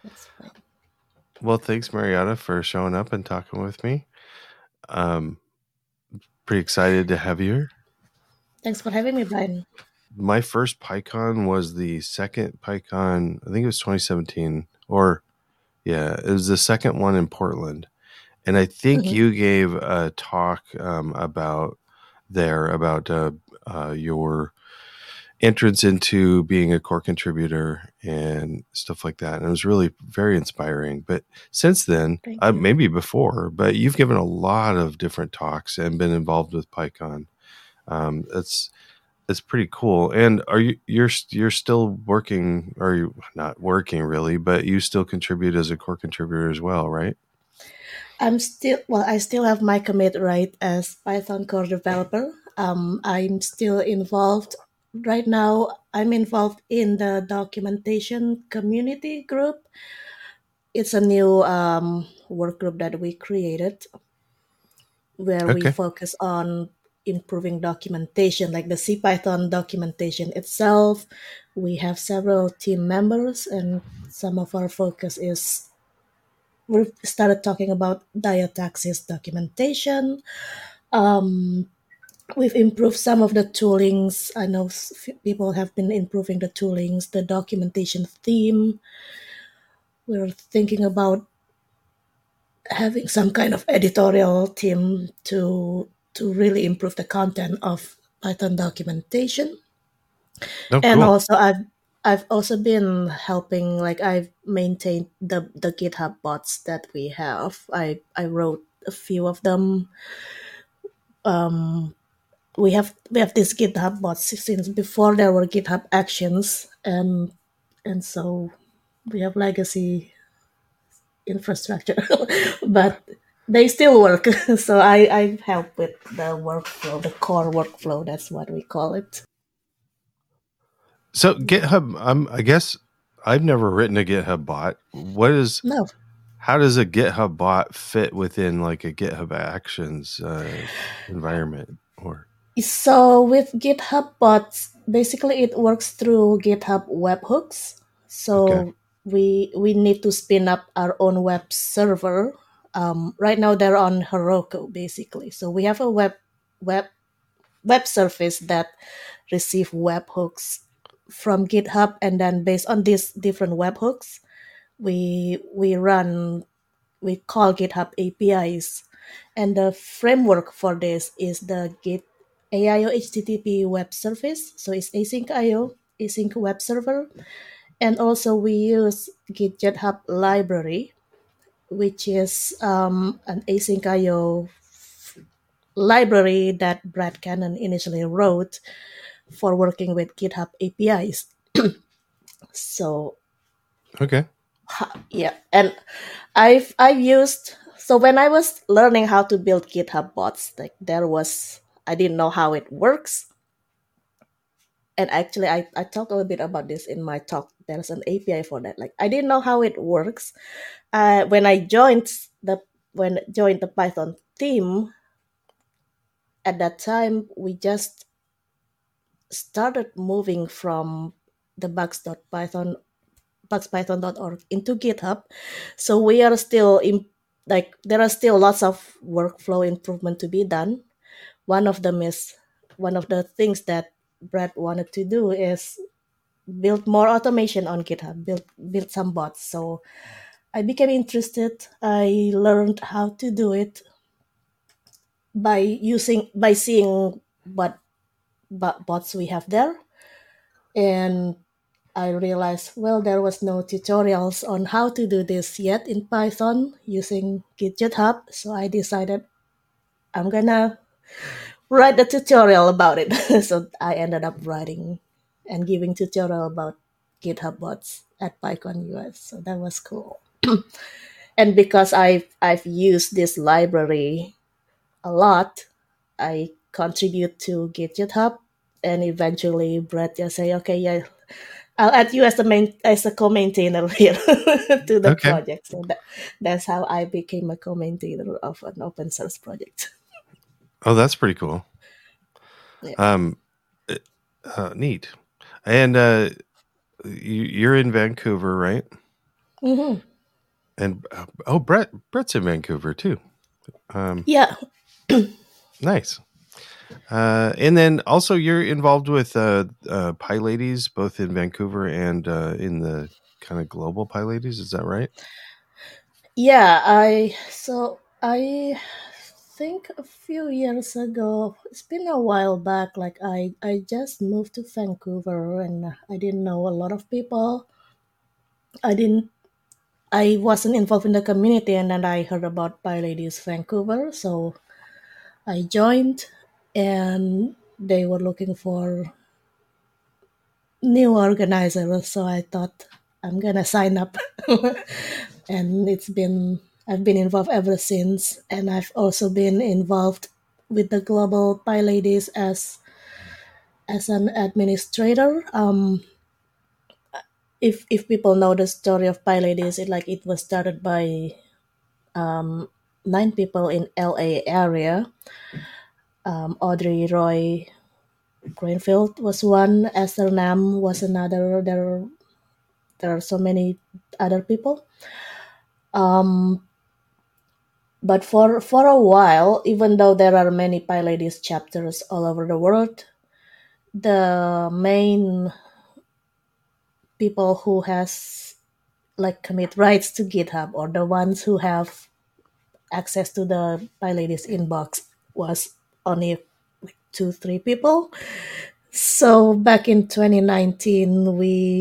That's fine. Well, thanks, Mariana, for showing up and talking with me. Um, Pretty excited to have you here. Thanks for having me, Brian. My first PyCon was the second PyCon, I think it was 2017, or yeah, it was the second one in Portland. And I think Mhm. you gave a talk about your entrance into being a core contributor and stuff like that. And it was really very inspiring. But since then, Thank you. maybe before, but you've given a lot of different talks and been involved with PyCon. It's pretty cool. And you're still working? Or you not working really, but you still contribute as a core contributor as well, right? I still have my commit right as Python core developer. I'm still involved right now. I'm involved in the documentation community group. It's a new work group that we created where we Okay. focus on improving documentation, like the CPython documentation itself. We have several team members, and some of our focus is we started talking about diataxis documentation. Um, we've improved some of the toolings. I know people have been improving the toolings, the documentation theme. We're thinking about having some kind of editorial team to really improve the content of Python documentation. Oh, And cool. also I've also been helping, like I've maintained the GitHub bots that we have. I wrote a few of them. We have these GitHub bots since before there were GitHub Actions, and so we have legacy infrastructure, but they still work. So I help with the workflow, the core workflow. That's what we call it. So Yeah. GitHub, I guess I've never written a GitHub bot. No. How does a GitHub bot fit within like a GitHub Actions environment? Or So with GitHub bots, basically it works through GitHub webhooks. okay, So we need to spin up our own web server. Right now they're on Heroku basically. So we have a web web service that receive webhooks from GitHub, and then based on these different webhooks, we call GitHub APIs, and the framework for this is the Git AIO HTTP web service. So it's async IO, async web server, and also we use Git GitHub library, which is an async IO library that Brad Cannon initially wrote for working with GitHub APIs. So okay, yeah, and I've used, so when I was learning how to build GitHub bots, like I didn't know how it works. And actually I talked a little bit about this in my talk. There's an API for that. Like I didn't know how it works. When I joined the Python team, at that time we just started moving from the bugspython.org into GitHub. So we are still in, like there are still lots of workflow improvement to be done. One of them is one of the things that Brad wanted to do is build more automation on GitHub, build some bots. So I became interested. I learned how to do it by seeing what bots we have there, and I realized, well, there was no tutorials on how to do this yet in Python using GitHub. So I decided I'm gonna write a tutorial about it. So I ended up writing and giving tutorial about GitHub bots at PyCon US. So that was cool. And because I've used this library a lot, I contribute to GitHub, and eventually Brett just say, okay, yeah, I'll add you as a co-maintainer here to the okay. project. So that's how I became a co-maintainer of an open source project. Oh, that's pretty cool. Yeah. Um, Neat. And you're in Vancouver, right? Mm-hmm. And Brett's in Vancouver too. Yeah. Nice. And then also you're involved with Pie Ladies, both in Vancouver and in the kind of global Pie Ladies. Is that right? Yeah, I think a few years ago, it's been a while back, like I just moved to Vancouver and I didn't know a lot of people. I didn't I wasn't involved in the community, and then I heard about Pie Ladies Vancouver, so I joined, and they were looking for new organizers, so I thought I'm gonna sign up. And I've been involved ever since, and I've also been involved with the Global Pie Ladies as an administrator. If people know the story of Pie Ladies, it was started by 9 people in LA area. Audrey Roy Greenfield was one. Esther Nam was another. There are so many other people. But for a while, even though there are many Pie Ladies chapters all over the world, the main people who has commit rights to GitHub, or the ones who have access to the Pie Ladies inbox, was only like 2-3 people. So back in 2019,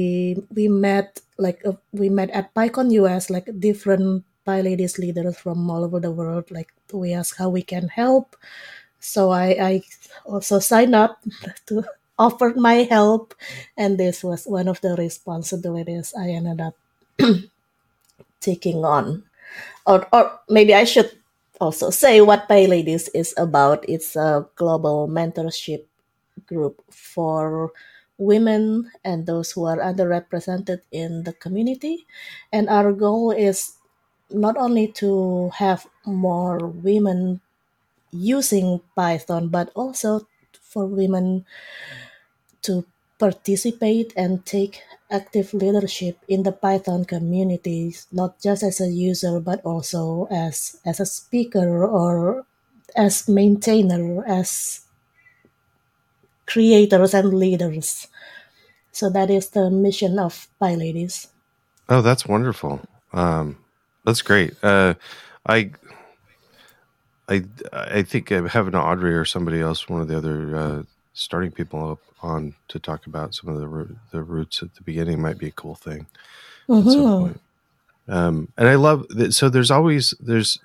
we met at PyCon US, like different Pie Ladies leaders from all over the world. Like we asked how we can help. So I also signed up to offer my help, and this was one of the responsibilities I ended up taking on. Or maybe I should also say what Pie Ladies is about. It's a global mentorship group for women and those who are underrepresented in the community. And our goal is not only to have more women using Python, but also for women to participate and take active leadership in the Python communities, not just as a user, but also as a speaker, or as maintainer, as creators and leaders. So that is the mission of Pie Ladies. Oh, that's wonderful. That's great. I I think having Audrey or somebody else, one of the other starting people up on to talk about some of the roots at the beginning might be a cool thing at some Mm-hmm. point. And I love that. So there's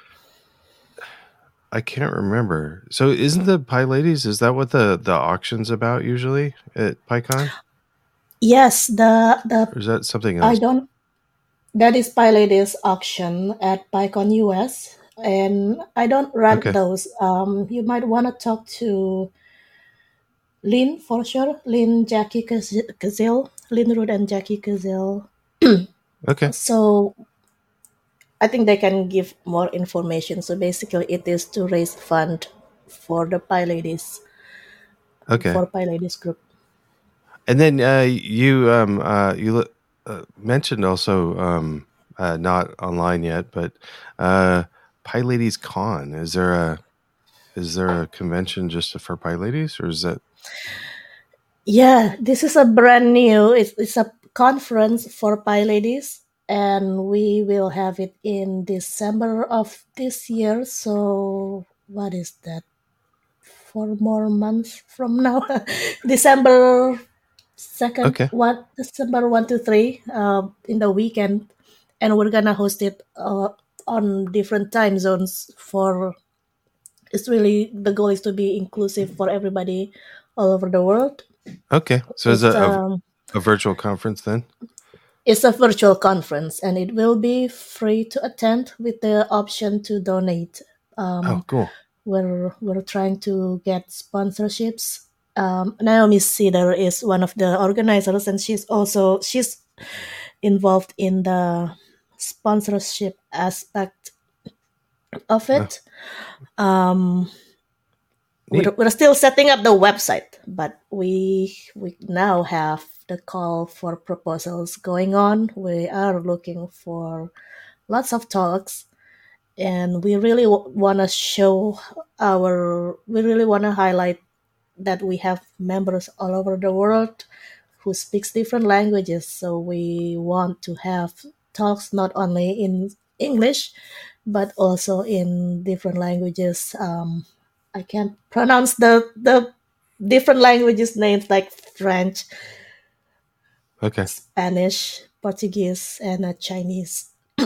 I can't remember. So isn't the Pie Ladies, is that what the auction's about usually at PyCon? Yes, the Or is that something I else? don't that is Pie Ladies auction at PyCon US, and I don't run Okay. those. You might want to talk to Lynn for sure. Lynn, Jackie Kazil, Lynn Root and Jackie Kazil. Okay. So I think they can give more information. So basically, it is to raise fund for the Pie Ladies, Okay. for Pie Ladies group. And then you mentioned also not online yet, but Pie Ladies Con. Is there a convention just for Pie Ladies, or is that Yeah, this is a brand new. It's a conference for Pie Ladies, and we will have it in December of this year. So what is that? 4 more months from now, December second, okay? one December 1 to 3, in the weekend, and we're gonna host it on different time zones. For it's really the goal is to be inclusive for everybody all over the world. Okay. So is It's it um a virtual conference then? It's a virtual conference, and it will be free to attend with the option to donate. Oh, cool. We're trying to get sponsorships. Naomi Cedar is one of the organizers, and she's involved in the sponsorship aspect of Oh, it. Um, neat. we're still setting up the website, but we now have the call for proposals going on. We are looking for lots of talks, and we really want to show we really want to highlight that we have members all over the world who speaks different languages. So we want to have talks not only in English, but also in different languages. I can't pronounce the different languages names like French, Okay. Spanish, Portuguese, and Chinese.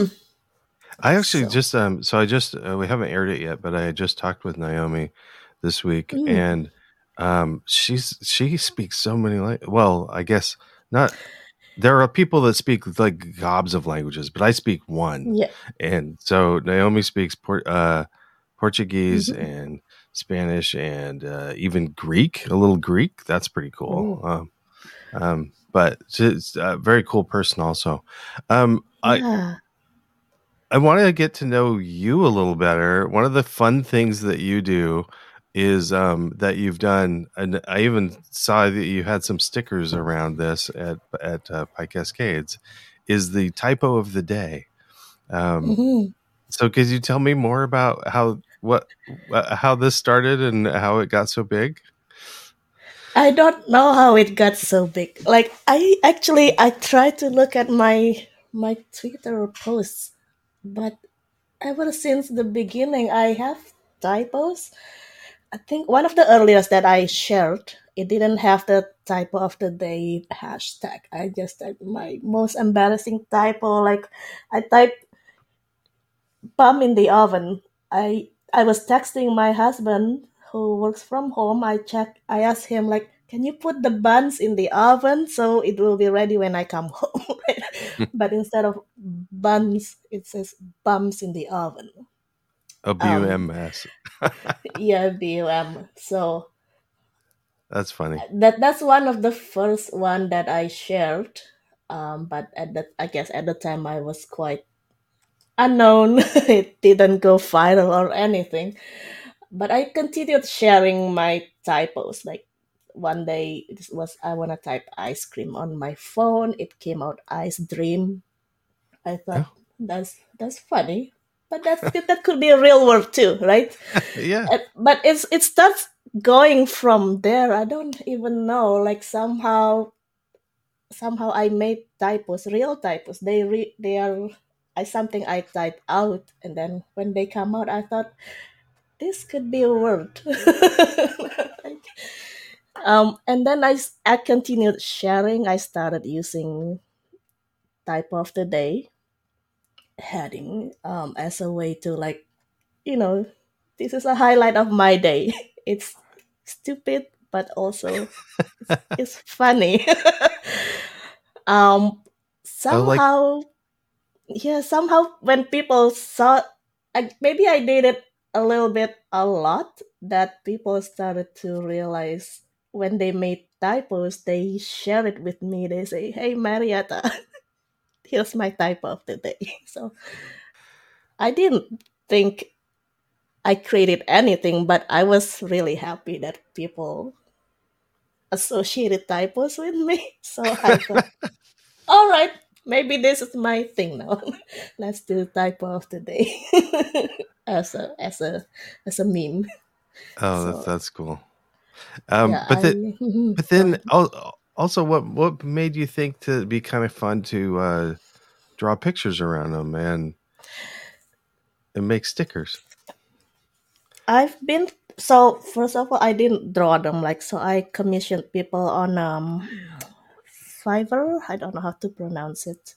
I actually So, just so I just we haven't aired it yet, but I just talked with Naomi this week, mm, and she speaks so many well, I guess not. There are people that speak like gobs of languages, but I speak one, yeah. and so Naomi speaks Portuguese Mhm. and Spanish and even Greek, a little Greek. That's pretty cool. Oh, But she's a very cool person, also. I yeah. I want to get to know you a little better. One of the fun things that you do is that you've done, and I even saw that you had some stickers around this at Pike Cascades, is the typo of the day. Um, Mhm. so, could you tell me more about how this started and how it got so big? I don't know how it got so big. Like I tried to look at my Twitter posts, but ever since the beginning I have typos. I think one of the earliest that I shared, it didn't have the typo of the day hashtag. I just typed my most embarrassing typo. Like I typed bun in the oven. I was texting my husband who works from home. I asked him like, can you put the buns in the oven so it will be ready when I come home? But instead of buns, it says bums in the oven. A Um, BUMS. yeah, BUM. So That's funny. that's one of the first one that I shared. But I guess at the time I was quite unknown. It didn't go viral or anything. But I continued sharing my typos. Like one day it was I wanna type ice cream on my phone. It came out ice dream. I thought Oh, that's funny. But that could be a real word too, right? yeah. But it starts going from there. I don't even know. Like somehow I made typos, real typos. They are something I typed out, and then when they come out, I thought this could be a word. Like, and then I continued sharing. I started using typo of the day heading as a way to like you know this is a highlight of my day. It's stupid, but also it's funny. um Oh, like somehow yeah, somehow when people saw, maybe I did it a little bit a lot, that people started to realize when they made typos, they share it with me. They say, hey Marietta, here's my typo of the day. So I didn't think I created anything, but I was really happy that people associated typos with me. So I thought, all right, maybe this is my thing now. Let's do typo of the day as a meme. oh, So that's cool. yeah, But that but go then ahead. also, what made you think to be kind of fun to draw pictures around them and make stickers? I've been so first of all, I didn't draw them like so. I commissioned people on Fiverr. I don't know how to pronounce it.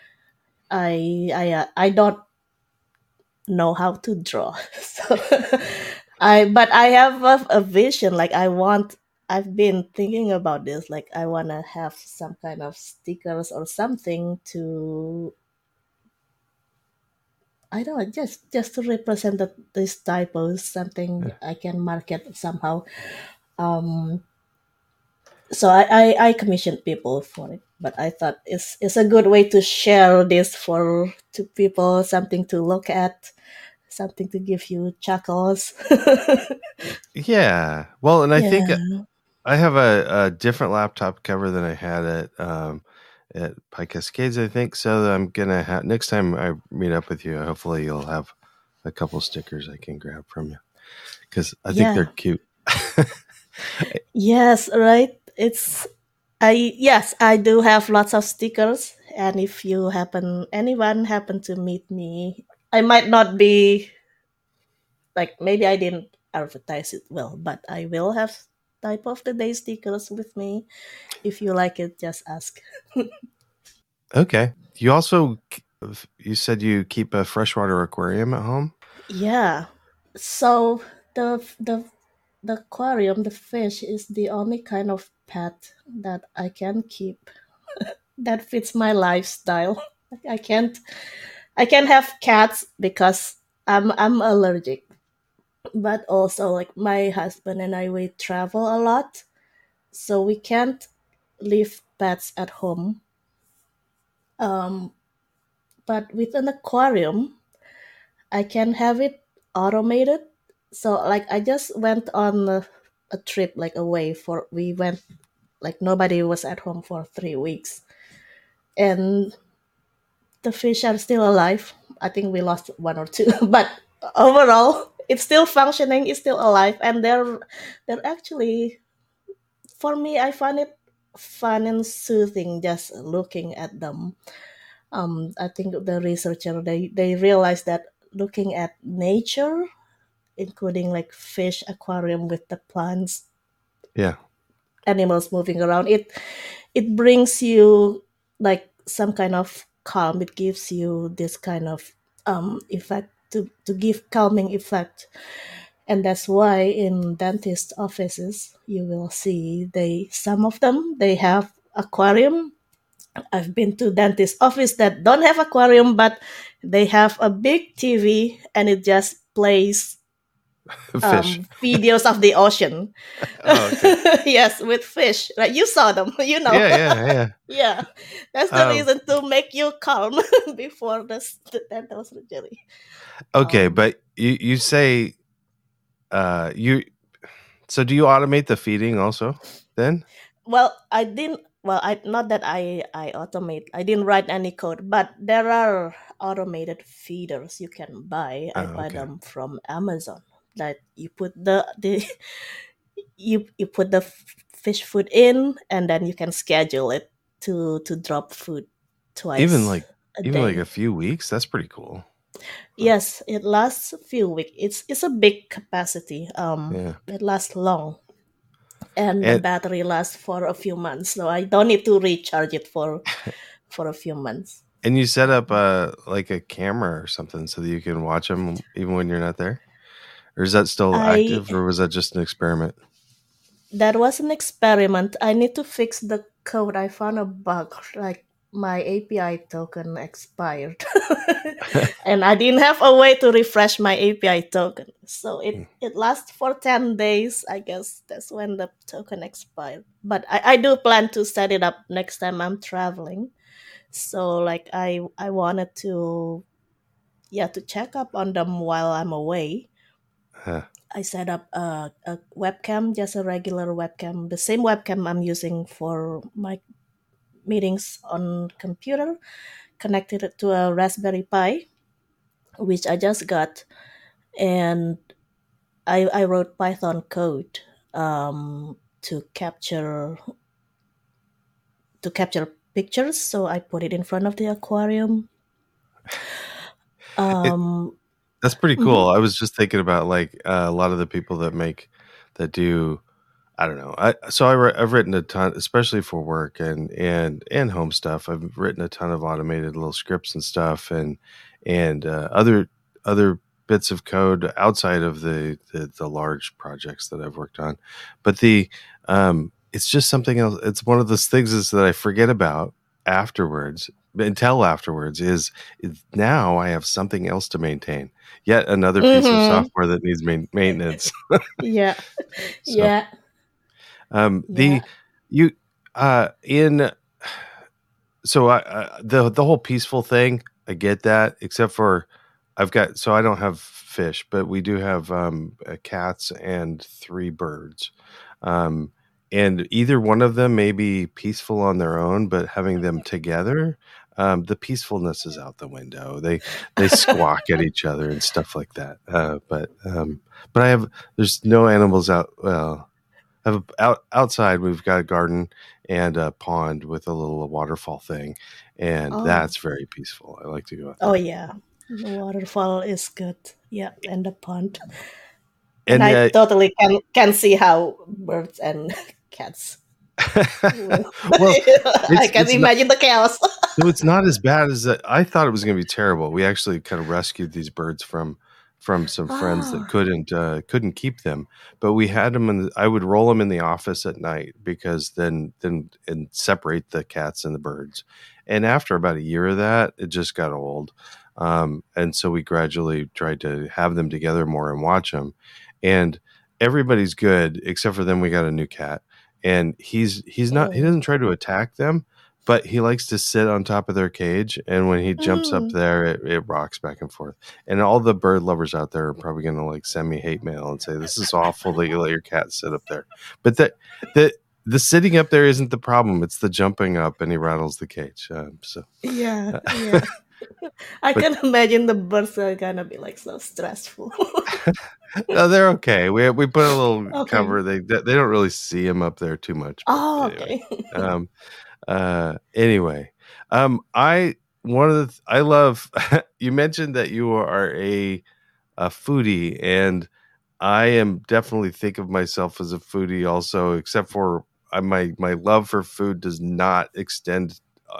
I don't know how to draw, so I have a vision. Like I've been thinking about this. Like I wanna have some kind of stickers or something to I don't know, just to represent this typos, something Yeah. I can market somehow. Um, so I commissioned people for it, but I thought it's a good way to share this for to people, something to look at, something to give you chuckles. Yeah. Well, and I think Yeah. I have a different laptop cover than I had at Pike Cascades, I think. So I'm gonna have next time I meet up with you. Hopefully, you'll have a couple stickers I can grab from you because I think they're Yeah. cute. Yes, right. I do have lots of stickers, and if anyone happen to meet me, I might not be like, maybe I didn't advertise it well, but I will have type of the day stickers with me. If you like it, just ask. Okay. You said you keep a freshwater aquarium at home. Yeah. So the aquarium, the fish is the only kind of pet that I can keep that fits my lifestyle. I can't I can have cats because I'm allergic. But also, like, my husband and I, we travel a lot, so we can't leave pets at home. Um, but with an aquarium, I can have it automated. So, like, I just went on a trip, like, away for we went, like, nobody was at home for 3 weeks, and the fish are still alive. I think we lost one or two, but overall, it's still functioning. It's still alive, and they're actually, for me, I find it fun and soothing just looking at them. I think the researcher, they realized that looking at nature, including like fish aquarium with the plants, Yeah. animals moving around, it brings you like some kind of calm. It gives you this kind of effect, to give calming effect. And that's why in dentist offices you will see, they some of them, they have aquarium. I've been to dentist office that don't have aquarium, but they have a big TV and it just plays Fish. videos of the ocean. Oh, okay. Yes, with fish. Right, you saw them, you know. Yeah, yeah, yeah. Yeah, that's the Um, reason to make you calm before the dental surgery. okay, Um, but you say you so do you automate the feeding also then? well, I didn't. Well, I not that I automate. I didn't write any code, but there are automated feeders you can buy. I Oh, buy okay. them from Amazon. That you put the you put the fish food in, and then you can schedule it to drop food Even twice like a even like day. a few weeks, that's pretty cool. Yes, it lasts a few weeks. It's a big capacity. Yeah. It lasts long, and the And battery lasts for a few months, so I don't need to recharge it for a few months. and you set up Um, like a camera or something so that you can watch them even when you're not there? Or is that still I active or was that just an experiment? That was an experiment. I need to fix the code. I found a bug, like my API token expired, and I didn't have a way to refresh my API token. So it lasts for 10 days. I guess that's when the token expired. But I do plan to set it up next time I'm traveling. So, like, I wanted to, yeah, to check up on them while I'm away. Huh. I set up a webcam, just a regular webcam, the same webcam I'm using for my meetings on computer, connected it to a Raspberry Pi, which I just got, and I wrote Python code to capture pictures. So I put it in front of the aquarium. It Um, That's pretty mhm. cool. I was just thinking about like a lot of the people that do I don't know. I've written a ton, especially for work and home stuff. I've written a ton of automated little scripts and stuff, and other bits of code outside of the large projects that I've worked on. But it's just something else. It's one of those things is that I forget about afterwards until afterwards is now I have something else to maintain. Yet another piece of Mhm. software that needs maintenance. Yeah, So yeah, the yeah. you in so the whole peaceful thing, I get that, except for I don't have fish, but we do have cats and three birds. Um, and either one of them may be peaceful on their own, but having them together, the peacefulness is out the window. They squawk at each other and stuff like that. But I have there's no animals out. Well, I have outside. We've got a garden and a pond with a little waterfall thing, and Oh, that's very peaceful. I like to go out oh there. yeah. The waterfall is good. Yeah, and the pond. And And I totally can see how birds and cats will. well, I can it's not. imagine the chaos. So it's not as bad as that. I thought it was going to be terrible. We actually kind of rescued these birds from some friends that Ah, couldn't keep them, but we had them in. I would roll them in the office at night because then and separate the cats and the birds. And after about a year of that, it just got old, and so we gradually tried to have them together more and watch them. And everybody's good except for then we got a new cat, and he's not he oh. doesn't try to attack them, but he likes to sit on top of their cage, and when he jumps up Mm. there, it rocks back and forth. And all the bird lovers out there are probably going to like send me hate mail and say this is awful that you let your cat sit up there. But the the sitting up there isn't the problem; it's the jumping up, and he rattles the cage. Yeah, yeah. I But can imagine the birds are gonna be like so stressful. no, they're okay. We put a little Okay. cover. They don't really see him up there too much. But Oh, anyway, okay. um, anyway, I one of the I love. You mentioned that you are a foodie, and I am definitely think of myself as a foodie also, except for my love for food does not extend.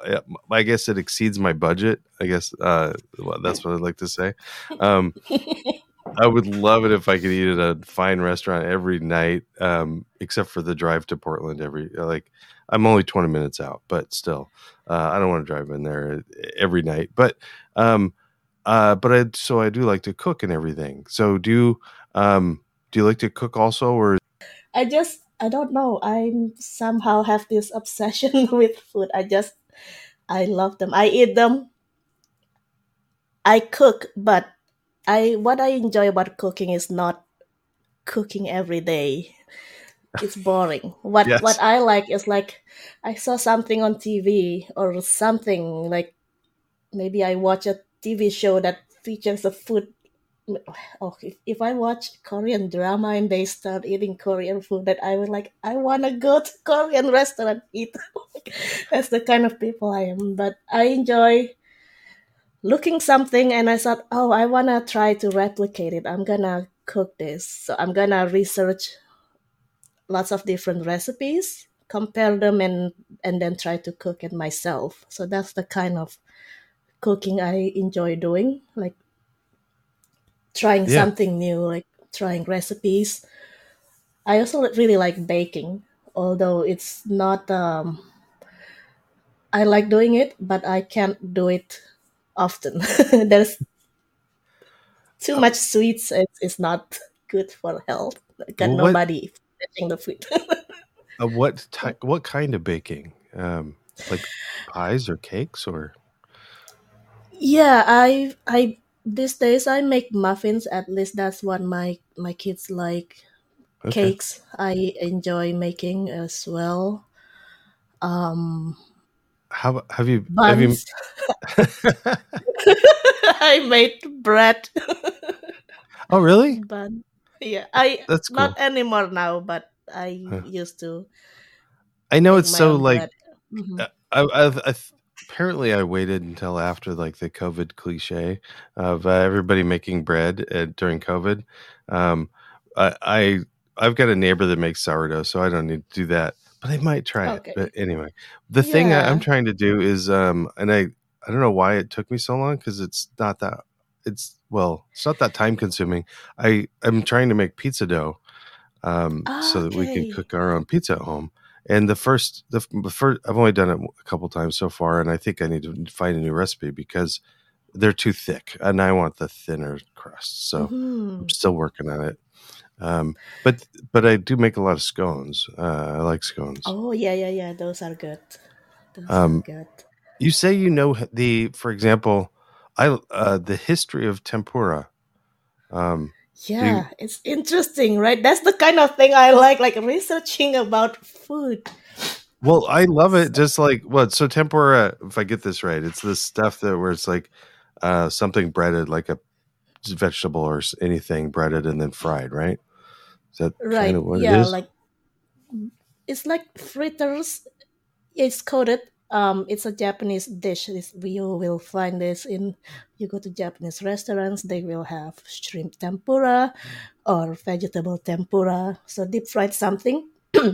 I guess it exceeds my budget. I guess well, that's what I'd like to say. Um, I would love it if I could eat at a fine restaurant every night, except for the drive to Portland every like I'm only 20 minutes out, but still, I don't want to drive in there every night. Um, but I do like to cook and everything. So do you like to cook also, or I don't know. I somehow have this obsession with food. I love them. I eat them. I cook, but I what I enjoy about cooking is not cooking every day. It's boring. What yes? I like is like I saw something on TV or something like maybe I watch a TV show that features a food. Oh, if I watch Korean drama and they start eating Korean food, that I would like, I want to go to Korean restaurant eat. That's the kind of people I am. But I enjoy looking something and I thought, oh, I want to try to replicate it. I'm going to cook this. So I'm going to research lots of different recipes, compare them and then try to cook it myself. So that's the kind of cooking I enjoy doing, like trying Yeah. something new, like trying recipes. I also really like baking, although it's not. I like doing it, but I can't do it often. There's too Uh, much sweets. It's not good for health. Got well, what nobody touching the food. what kind of baking? Like pies or cakes or Yeah, I these days I make muffins. At least that's what my kids like. okay. Cakes I enjoy making as well. Um, have you? buns. I made bread. Oh, really? Bun. Yeah, I That's not cool. anymore now, but I Huh. used to I know make it's my so own like bread. Hmm. apparently I waited until after like the COVID cliche of everybody making bread during COVID. Um, I I've got a neighbor that makes sourdough, so I don't need to do that. But I might try it. But Okay. anyway, the thing I'm Yeah. trying to do is and I don't know why it took me so long because it's not that time consuming. I'm trying to make pizza dough so that we can Okay. cook our own pizza at home. And the first, I've only done it a couple times so far, and I think I need to find a new recipe because they're too thick, and I want the thinner crust. So I'm Hmm. still working on it. Um, but I do make a lot of scones. I like scones. Oh yeah, yeah, yeah. Those are good. Those are Um, good. you say you know for example, I the history of tempura. Um, Do you, Yeah, it's interesting, right? That's the kind of thing I like researching about food. well, I love it. So, Just like what? So tempura, if I get this right, it's this stuff that where it's like something breaded, like a vegetable or anything breaded and then fried, right? Is that kind right, of what it yeah, is? like it's like fritters. It's coated. It's a Japanese dish. You will find this in. You go to Japanese restaurants, they will have shrimp tempura or vegetable tempura. So deep fried something.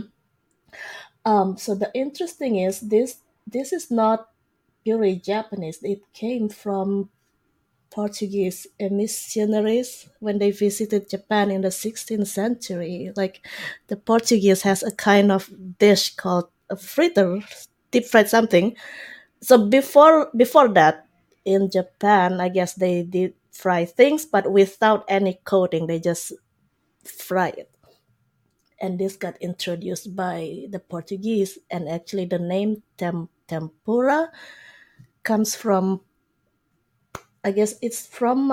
So the interesting is this is not purely Japanese. It came from Portuguese missionaries when they visited Japan in the 16th century. Like the Portuguese has a kind of dish called a fritter, deep fried something. So before that, in Japan, I guess they did fry things, but without any coating. They just fry it. And this got introduced by the Portuguese, and actually the name tempura comes from, I guess it's from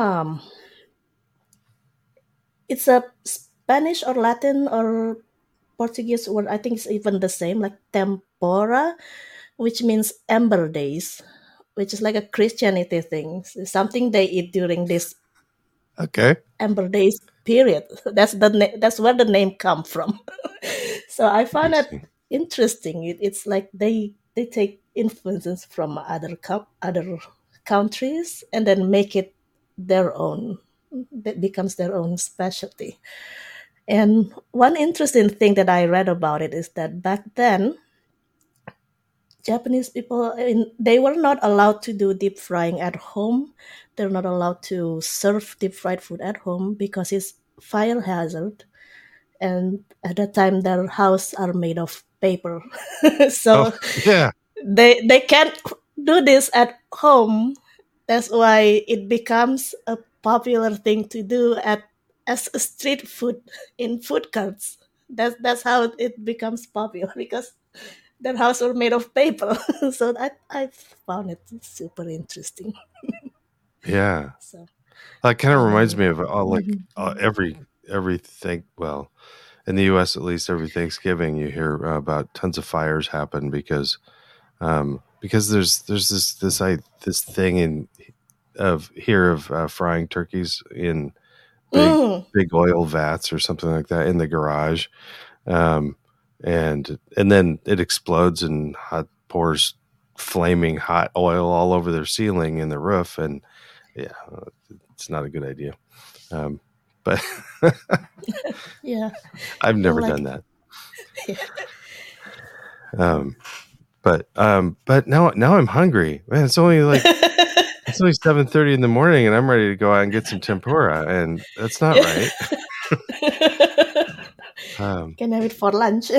it's a Spanish or Latin or Portuguese word. I think it's even the same, like tempora, which means ember days, which is like a Christianity thing. It's something they eat during this Okay. ember days period. That's where the name come from. So I found that Interesting. interesting. It's like they take influences from other countries and then make it their own. That becomes their own specialty. And one interesting thing that I read about it is that back then, Japanese people, they were not allowed to do deep frying at home. They're not allowed to serve deep fried food at home because it's fire hazard. And at that time, their houses are made of paper, Oh so yeah. they can't do this at home. That's why it becomes a popular thing to do at as a street food in food carts. That's how it becomes popular because their houses are made of paper. So I found it super interesting. Yeah. So That kind of reminds and me of like mhm. everything. Well, in the U.S. at least, every Thanksgiving you hear about tons of fires happen because there's this thing in of here of frying turkeys in big Mm, big oil vats or something like that in the garage, um, and then it explodes and pours flaming hot oil all over their ceiling and the roof, and yeah, it's not a good idea. Um, but yeah, I've and never done like that. Um, but now I'm hungry. Man, it's only 7:30 in the morning, and I'm ready to go out and get some tempura, and that's not right. Um, can have it for lunch.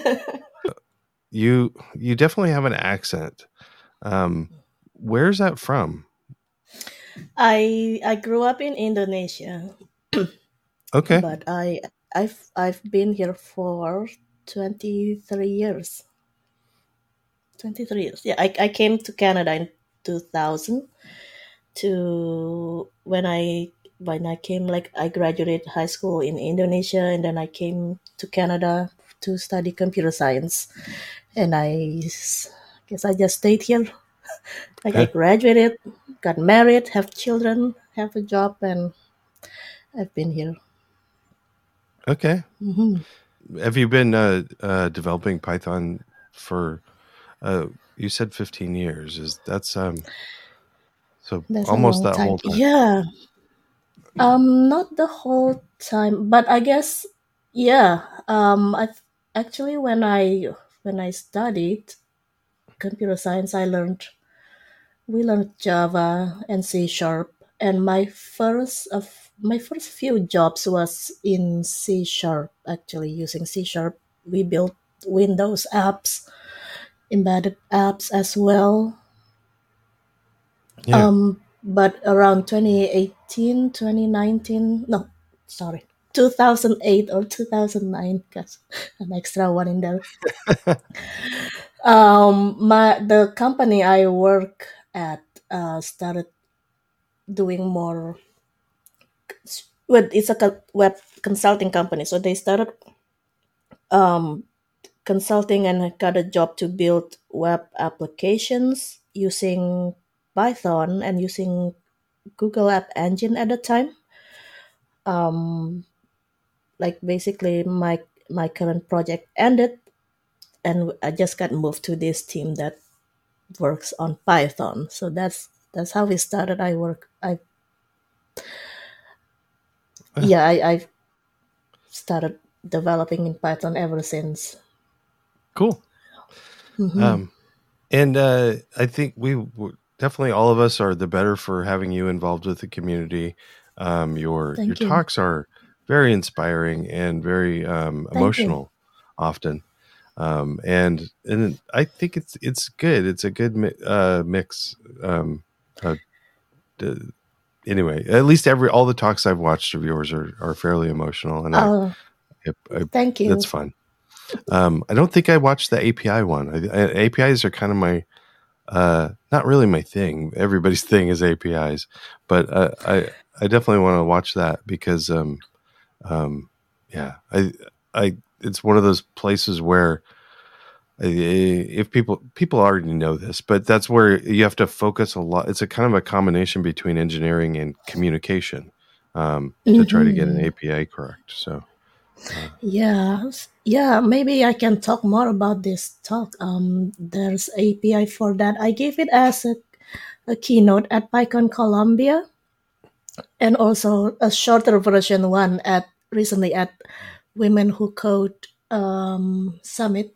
you definitely have an accent. Where's that from? I grew up in Indonesia, Okay, but I've been here for 23 years. 23 years. Yeah, I came to Canada in 2000 to when I came, like I graduated high school in Indonesia, and then I came to Canada to study computer science, and guess I just stayed here. Like I yeah, graduated, got married, have children, have a job, and I've been here. okay. Hmm. Have you been developing Python for? You said 15 years. Is that's so That's a almost long that time. whole time? Yeah. Not the whole time, but I guess yeah. I actually when I studied computer science, I learned we learned Java and C sharp, and my first few jobs was in C sharp. Actually, using C sharp, we built Windows apps, embedded apps as well. Yeah. But around 2018, 2019, no, sorry, 2008 or 2009, because an extra one in there. The company I work at started doing more Well, it's a web consulting company, so they started um, consulting and got a job to build web applications using Python and using Google App Engine at the time. Um, like basically, my current project ended, and I just got moved to this team that works on Python. So that's how we started. I work. I Uh, yeah. I started developing in Python ever since. cool. Hmm. Um, and I think definitely all of us are the better for having you involved with the community. Your Thank you. talks are very inspiring and very Thank you. emotional, often. And I think it's good. It's a good mix. Uh, d- anyway, at least all the talks I've watched of yours are fairly emotional, and Oh, thank that's you. fun. I don't think I watched the API one. APIs are kind of my not really my thing. Everybody's thing is APIs, but I definitely want to watch that because yeah, I it's one of those places where if people already know this, but that's where you have to focus a lot. It's a kind of a combination between engineering and communication to try to get an Hmm. API correct. So Yeah, yeah. Maybe I can talk more about this talk. There's API for that. I gave it as a keynote at PyCon Columbia, and also a shorter version one at recently at Women Who Code Summit.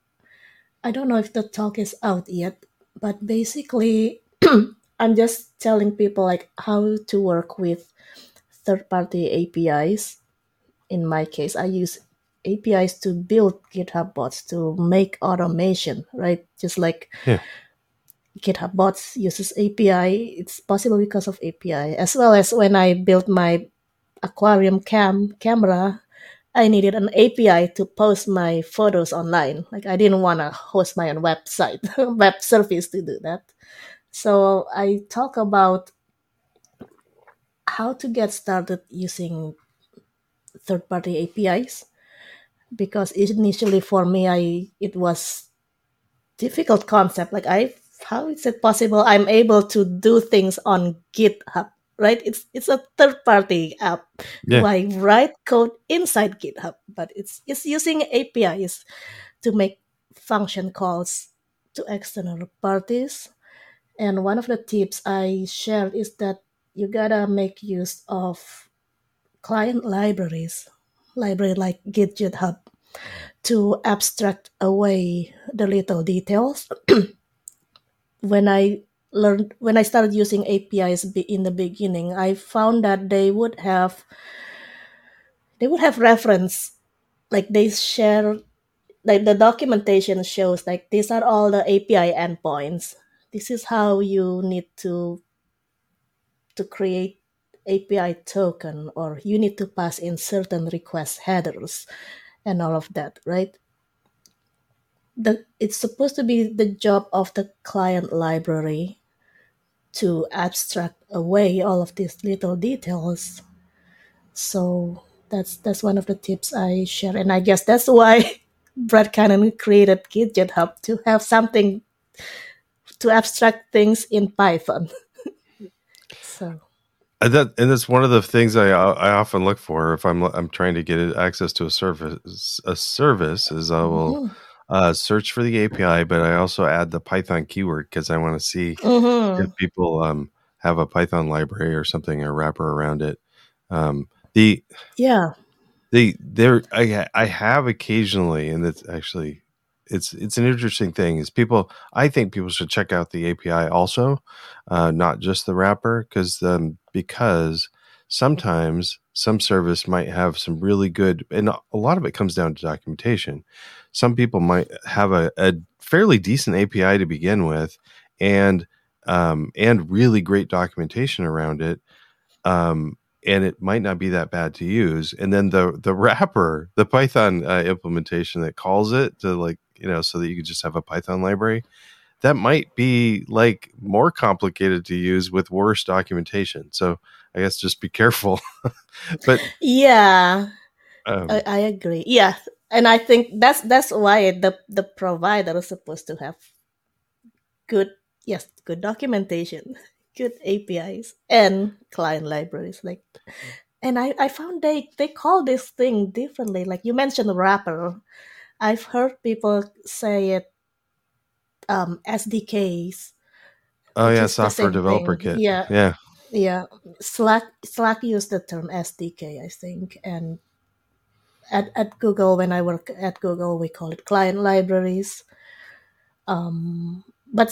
I don't know if the talk is out yet, but basically, I'm just telling people like how to work with third-party APIs. In my case, I use APIs to build GitHub bots to make automation, right? Just like yeah, GitHub bots uses API, it's possible because of API. As well as when I built my aquarium camera, I needed an API to post my photos online. Like I didn't want to host my own website, web service to do that. So I talk about how to get started using third-party APIs because initially for me, I it was difficult concept. Like how is it possible I'm able to do things on GitHub? Right? It's a third-party app. Do yeah. I write code inside GitHub? But it's using APIs to make function calls to external parties. And one of the tips I shared is that you gotta make use of client library like GitHub, to abstract away the little details. When I started using APIs in the beginning, I found that they would have reference, like they share, like the documentation shows like these are all the API endpoints. This is how you need to create API token, or you need to pass in certain request headers and all of that, right? It's supposed to be the job of the client library to abstract away all of these little details. So that's one of the tips I share, and I guess that's why Brad Cannon created GitHub, to have something to abstract things in Python. So And that's one of the things I often look for if I'm trying to get access to a service is I will mhm. search for the API, but I also add the Python keyword because I want to see if Mhm. people have a Python library or something or wrapper around it. The Yeah. there I have occasionally, and it's actually it's an interesting thing. Is people I think people should check out the API also, not just the wrapper, because sometimes some service might have some really good, and a lot of it comes down to documentation. Some people might have a fairly decent API to begin with, and really great documentation around it, and it might not be that bad to use. And then the wrapper, the Python implementation that calls it to, like, so that you could just have a Python library. that might be like more complicated to use with worse documentation. So I guess just be careful. But Yeah, um, I agree. Yeah, and I think that's why the provider is supposed to have good, yes, good documentation, good APIs and client libraries. Like, and I found they call this thing differently. Like you mentioned wrapper. I've heard people say it SDKs, oh which yeah, is the software same developer thing. kit. Yeah, Yeah. yeah. Slack used the term SDK, I think, and at Google, when I work at Google, we call it client libraries. But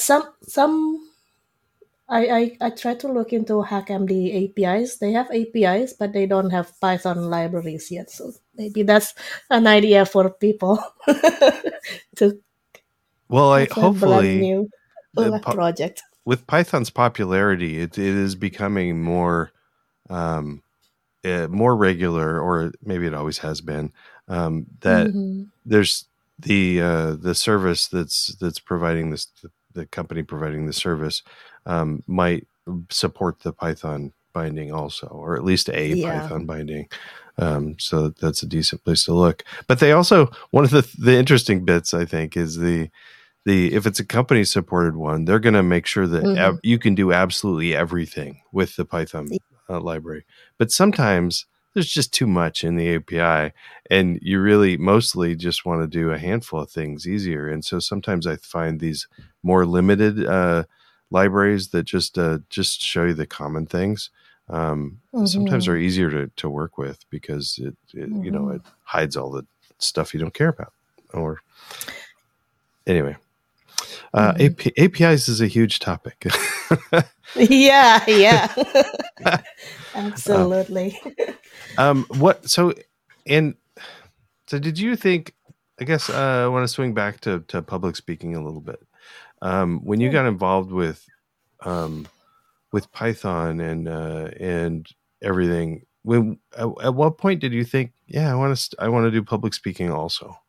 I try to look into HackMD APIs. They have APIs, but they don't have Python libraries yet. So maybe that's an idea for people to Well, I have a brand hopefully new the, project. with Python's popularity, it is becoming um, more regular, or maybe it always has been. That Mm-hmm. there's the service that's providing this, the company providing the service might support the Python binding also, or at least a Yeah. Python binding. So that's a decent place to look. But they also, one of the interesting bits I think is the if it's a company supported one, they're going to make sure that Mm-hmm. you can do absolutely everything with the Python library. But sometimes there's just too much in the API, and you really mostly just want to do a handful of things easier. And so sometimes I find these more limited libraries that just show you the common things. Sometimes are Mm-hmm. easier to work with because Mm-hmm. it hides all the stuff you don't care about. Or anyway, Mm-hmm. APIs is a huge topic. Yeah, yeah. uh, Absolutely. what so and so did you think? I guess I want to swing back to public speaking a little bit. When you Yeah. got involved um, with Python and everything, when at what point did you think, yeah, I want to do public speaking also?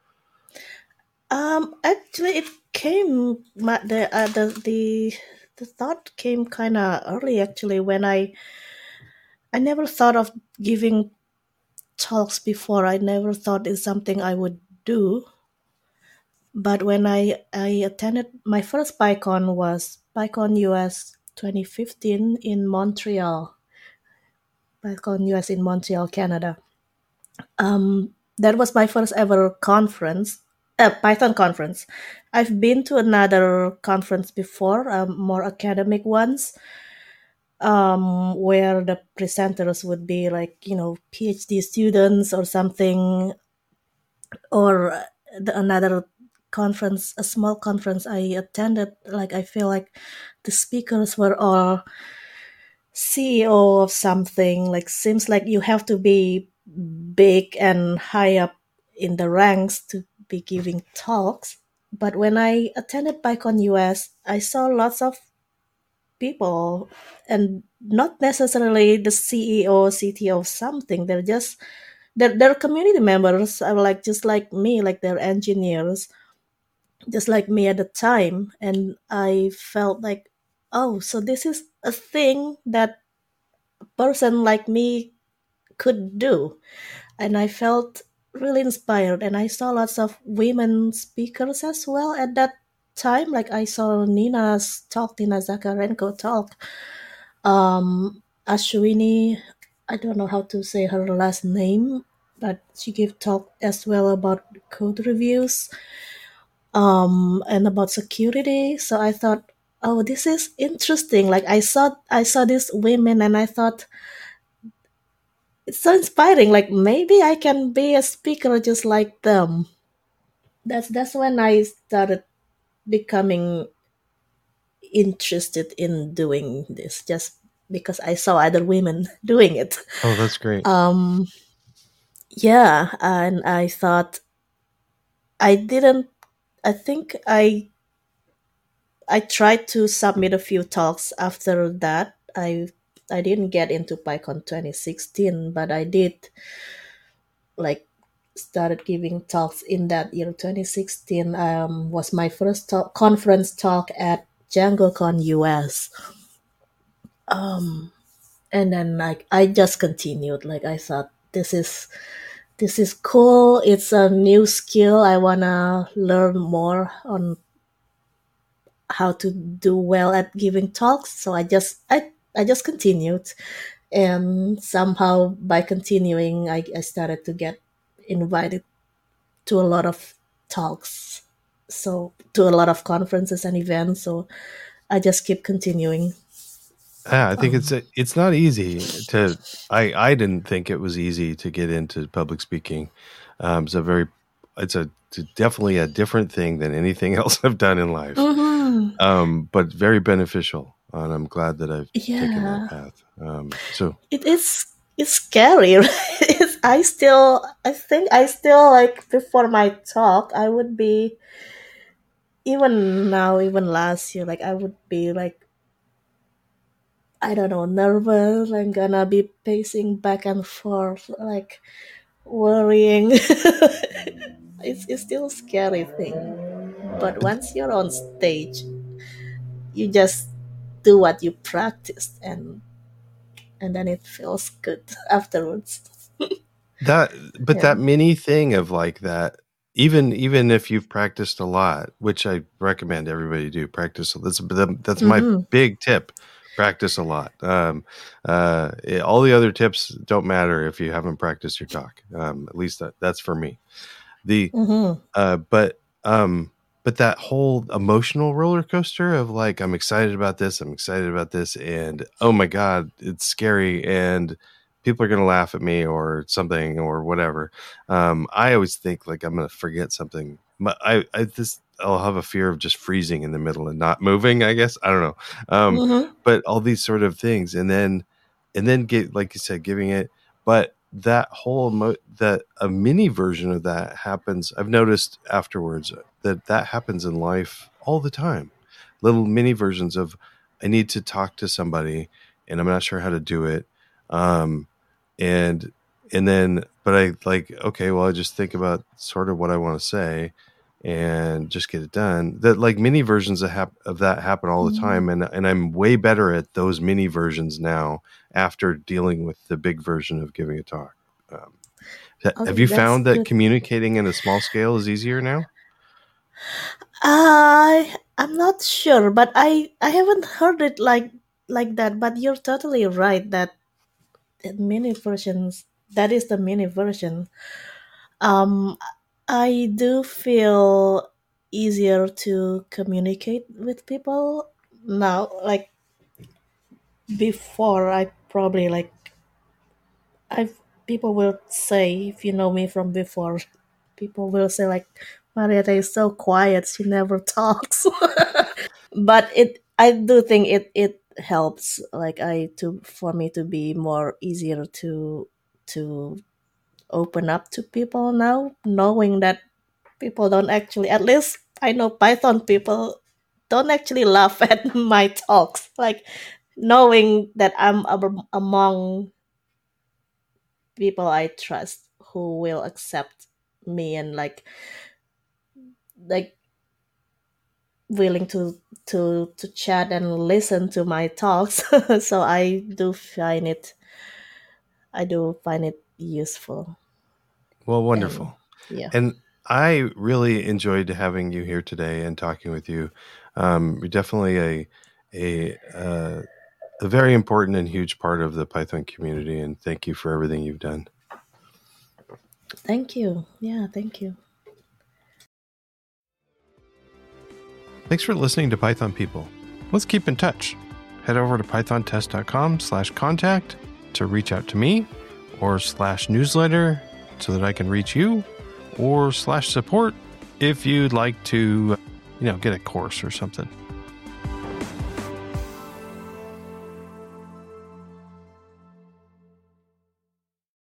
Actually, it came the thought came kind of early. Actually, when I never thought of giving talks before. I never thought it's something I would do. But when I attended my first PyCon was PyCon US 2015 in Montreal. PyCon US in Montreal, Canada. That was my first ever conference, Python conference. I've been to another conference before, more academic ones, where the presenters would be like, PhD students or something, or another conference, a small conference I attended. Like, I feel like the speakers were all CEO of something. Like, seems like you have to be big and high up in the ranks to be giving talks. But when I attended PyCon US, I saw lots of people, and not necessarily the CEO, CTO of something. They're community members, are like just like me, like they're engineers, just like me at the time. And I felt like, oh, so this is a thing that a person like me could do. And I felt really inspired. And I saw lots of women speakers as well at that time. Like I saw Nina Zakarenko talk. Ashwini, I don't know how to say her last name, but she gave talk as well about code reviews, and about security. So I thought, oh, this is interesting. Like I saw these women, and I thought it's so inspiring. Like maybe I can be a speaker just like them. That's when I started becoming interested in doing this, just because I saw other women doing it. Oh, that's great. Um, yeah, and I thought I didn't. I think I tried to submit a few talks after that. I didn't get into PyCon 2016, but I did like started giving talks in that year. 2016 was my first conference talk at DjangoCon US. And then like I just continued. Like I thought this is cool. It's a new skill. I wanna learn more on how to do well at giving talks. So I just continued, and somehow by continuing, I started to get invited to a lot of talks, so to a lot of conferences and events. So I just keep continuing. Yeah, I think it's not easy to. I didn't think it was easy to get into public speaking. It's definitely a different thing than anything else I've done in life. But very beneficial, and I'm glad that I've taken that path. So it's scary. Right? I think I still like before my talk, I would be, even now, even last year, like I would be like, I don't know, nervous. I'm gonna be pacing back and forth, like worrying. It's still a scary thing. But once you're on stage, you just do what you practiced, and then it feels good afterwards. that mini thing of like that, even if you've practiced a lot, which I recommend everybody do, practice. That's my big tip. Practice a lot. All the other tips don't matter if you haven't practiced your talk. At least that's for me. But that whole emotional roller coaster of like, I'm excited about this, and oh my God, it's scary, and people are going to laugh at me or something or whatever. I always think like I'm going to forget something. I'll have a fear of just freezing in the middle and not moving, I guess. I don't know. But all these sort of things, and then get, like you said, giving it, but that whole that a mini version of that happens. I've noticed afterwards that happens in life all the time. Little mini versions of, I need to talk to somebody and I'm not sure how to do it. And then, but I like, okay, well, I just think about sort of what I want to say and just get it done. That like mini versions of that happen all the time. And I'm way better at those mini versions now after dealing with the big version of giving a talk. Have you found that communicating in a small scale is easier now? I'm not sure, but I haven't heard it like that. But you're totally right that mini versions, that is the mini version. I do feel easier to communicate with people now. Like before, I probably like people will say, if you know me from before, people will say like, Marietta is so quiet, she never talks. But I do think it helps, like for me to be more easier to open up to people now, knowing that people don't actually, at least I know Python people don't actually laugh at my talks, like knowing that I'm among people I trust who will accept me and like willing to chat and listen to my talks. So I do find it useful. Well, wonderful. Yeah. And I really enjoyed having you here today and talking with you. You're definitely a very important and huge part of the Python community, and thank you for everything you've done. Thank you. Yeah, thank you. Thanks for listening to Python People. Let's keep in touch. Head over to pythontest.com/contact to reach out to me, or /newsletter so that I can reach you, or /support if you'd like to, get a course or something.